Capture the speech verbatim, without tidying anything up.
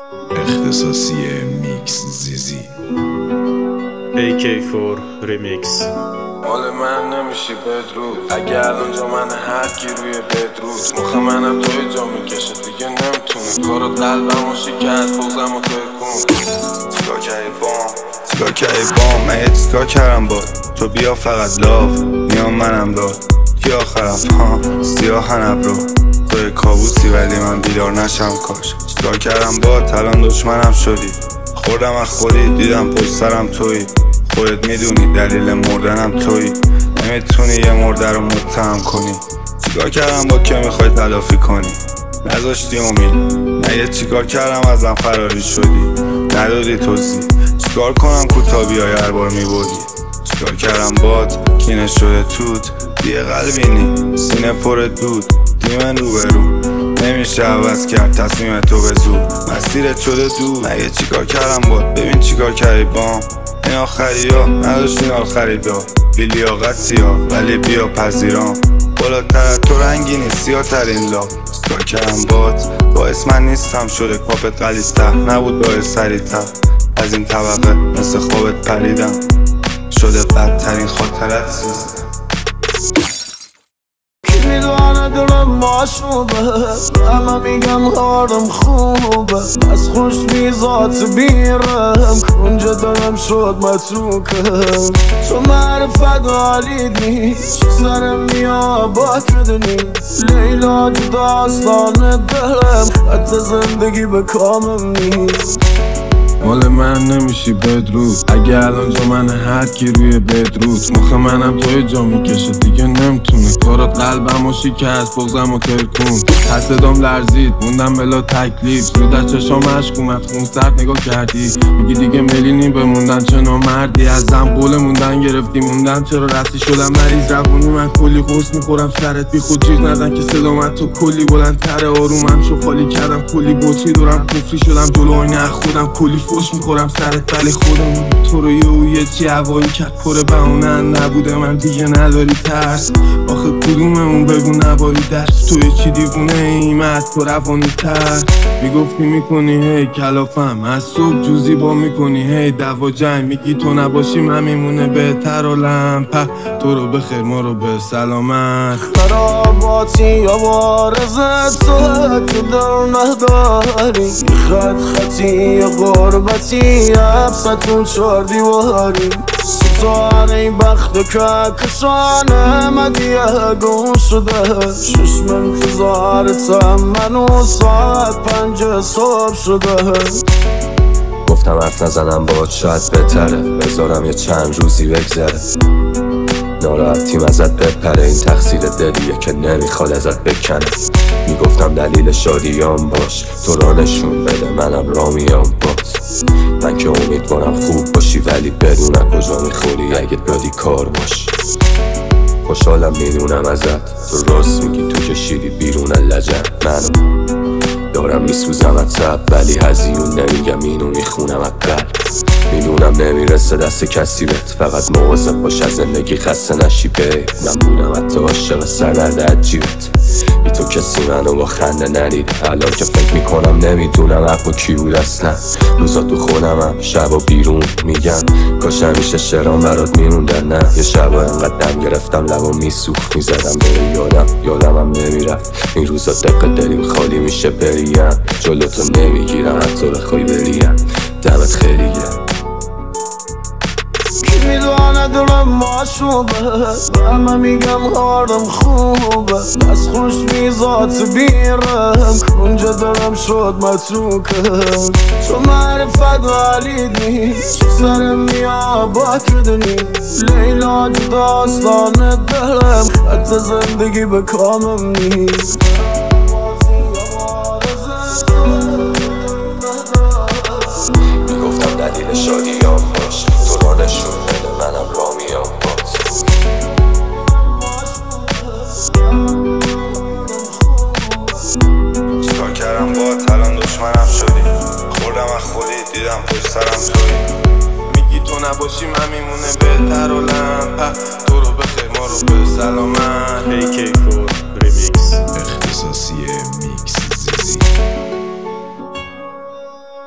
اختصاصی میکس زیزی ای کی فور ریمیکس. مال من نمیشی بدرود اگه الان جا من هر کی روی بدرود مخ منم توی جا میکشه دیگه نمیتونه کارات قلبم و شکست بغزم و توی کن چیکار کردی بام چیکار کردی بام من یه چیکار کردم باد تو بیا فقط لاف میام منم داد کی آخرم ها سیاهن ابرو توی کابوسی ولی من بیدار نشم کاش چیکار کردم باد الان دشمنم شدی خوردم از خودی دیدم پشت سرم توی خودت میدونی دلیل مردنم توی نمیتونی یه مرده رو متهم کنی چیکار کردم با که میخوای تلافی کنی نذاشتی امید من یه چیکار کردم ازم فراری شدی ندادی توضیح چیکار کنم کوتابی های هر بار میبودی چیکار کردم باد کینه شده توت دیگه قلبینی سینه پر دود دیمن رو برو نمیشه عوض کرد تصمیم تو به زود مسیرت شده دور من یه چیکار کردم باد ببین چیکار کردی بام این آخری ها نداشتین آخری ها بی لیاقتی ها ولی بیا پذیرام بالاتر تو رنگینی سیاه ترین لا چیکار کردم باد باعث من نیستم شده کاپت غلیظ‌تر نبود باعث سریع‌تر از این طبقه مثل خوابت پریدم شده بدترین خاطرت سیزم کی میدونه دلم ماشوبه همه میگم حالم خوبه از خوش میزات بیرم کنجا دلم شد متروکه تو معرفت حالید نیست سرم میا با کدنی لیلا داستان دلم حتی زندگی به کامم نیست مال من نمیشی بدرود اگه الان جا من هر کی روی بدرود مخ منم توی جا میکشه دیگه نمیتونه کارات قلبم و شکست بغزم و ترکون هر صدام لرزید موندم بلا تکلیف زود از چشام عشق اومد خون سرد نگاه کردی میگی دیگه ملینی بموندن چه نامردی ازم قول موندن گرفتی موندن چرا رفتی شدم مریض روونی من کلی قرص میخورم سرت بی خود جیغ نزن که صدا من تو کلی بلندتر آرومم شو خالی کردم کلی بطری دورم کفری شدم جلو آینه خودم کلی خوش میخورم سرت ولی خودم تو رو یه و یه چی هوایی کرد پر بهونه نبوده من دیگه نداری ترس آخه کدوممون بگو نباری دست توی چی دیوونه ایمت تو روانی تر میگفتی میکنی هی کلافم از صبح جوزی با میکنی هی دوا جنگ میگی تو نباشی من میمونه بهتر عالم په تو رو بخیر ما رو به سلامت خراباتی یا بارزت تو که دل نداری خط خطی یا غربتی حبستون چار دیواری ستاره این بخت کهکشانه مدیه گم شده ششم انتظارتم منو ساعت پنج صبح شده گفتم حرف نزنم باهات شاید بهتره بذارم یه چند روزی بگذره ناراحتیم ازت بپره این تقصیر دلیه که نمیخواد ازت بکنه میگفتم دلیل شادیام باش تو را نشون بده منم را میام باز من که امیدوارم خوب باشی ولی بدونم کجا میخوری اگه دادی کار باش خوشحالم میدونم ازت تو راست میگی تو کشیدی بیرون لجن منو دارم میسوزم از تب ولی هزیون نمیگم اینو میخونم از قلب میدونم نمیرسه دست کسی بهت فقط مواظب باش از زندگی خسته نشی بی من بودم حتی عاشق سرنرد عجیبت بی تو کسی منو با خنده ندیده الان که فکر میکنم نمیدونم حق و کی بود اصلا روزا تو خودمم شبا بیرون میگم کاش همیشه شعرام برات میروندن نه یه شبا انقدر دم گرفتم لبا میسوخت میزدم بره یادم یادمم نمیرفت این روزا دق دلیم خالی میشه بریم جلو تو نمیگیرم حتی بخوای بریم دمت خیلی گرم کی میدونه دلم ماشوبه همه میگم حالم خوبه از خوش میزات بیرم کنجا دلم شد متروکه تو معرفت حالید نیست سرم میا با کدنی لیلا داستان دلم حتی زندگی به کامم نیست میگفتم دلیل شادیام باش تو را نشون بده منم را میام باز چیکار کردم بات الان دشمنم شدی خوردم از خودی دیدم پشت سرم توی میگی تو نباشی من میمونه بهتر عالم په تو رو بخیر ما رو به سلامت ای کی فور ریمیکس. اختصاصی میکس زیزی